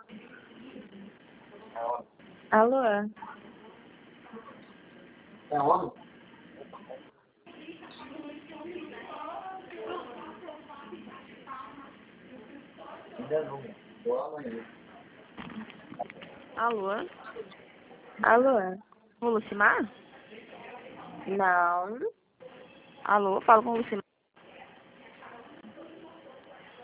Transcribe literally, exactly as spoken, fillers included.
Alô? É homem? Ainda não. Boa amanhã. Alô? Alô? Com Lucimar? Não. Alô, falo com o Lucimar.